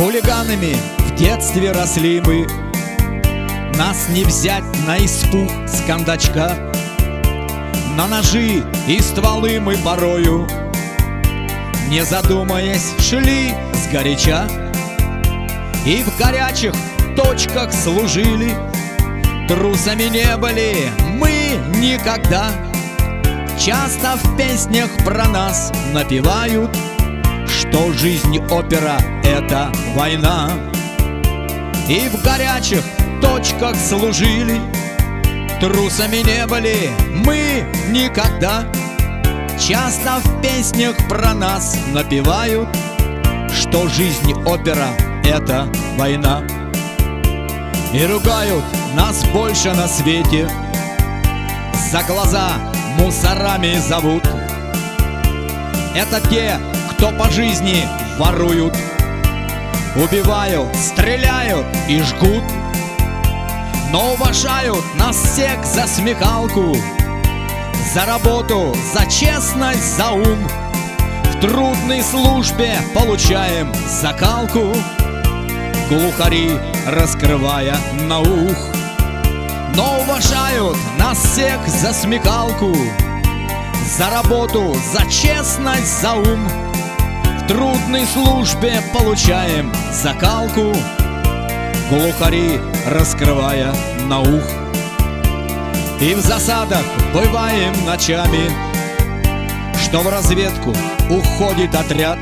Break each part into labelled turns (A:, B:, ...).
A: Хулиганами в детстве росли мы, нас не взять на испуг с кондачка. На ножи и стволы мы порою, не задумаясь, шли сгоряча. И в горячих точках служили, трусами не были мы никогда. Часто в песнях про нас напевают, что жизнь опера — это война. И в горячих точках служили, трусами не были мы никогда. Часто в песнях про нас напевают, что жизнь опера — это война. И ругают нас больше на свете, за глаза мусорами зовут. Это те, кто по жизни воруют, убивают, стреляют и жгут. Но уважают нас всех за смекалку, за работу, за честность, за ум. В трудной службе получаем закалку, глухари раскрывая наух. Но уважают нас всех за смекалку, за работу, за честность, за ум. В трудной службе получаем закалку, глухари раскрывая наух. И в засадах бываем ночами, что в разведку уходит отряд.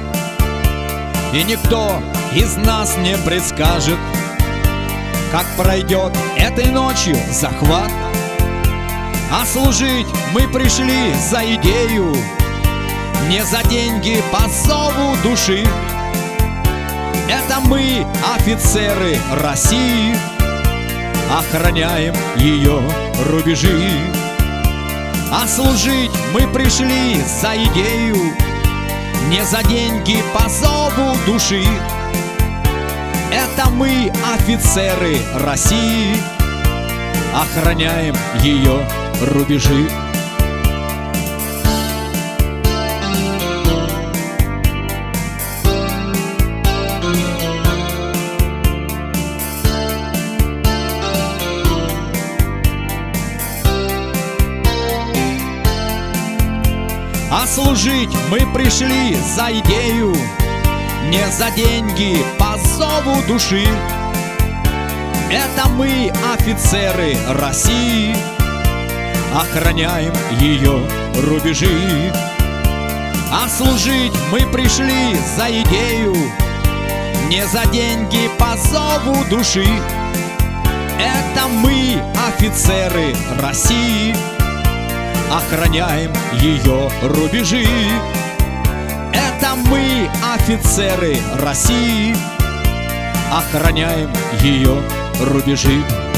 A: И никто из нас не предскажет, как пройдет этой ночью захват. А служить мы пришли за идею, не за деньги, по зову души. Это мы, офицеры России, охраняем ее рубежи. А служить мы пришли за идею, не за деньги, по зову души. Это мы, офицеры России, охраняем ее рубежи. А служить мы пришли за идею, не за деньги, по зову души. Это мы, офицеры России, охраняем ее рубежи. А служить мы пришли за идею, не за деньги, по зову души. Это мы, офицеры России, охраняем ее рубежи. Это мы, офицеры России, охраняем ее рубежи.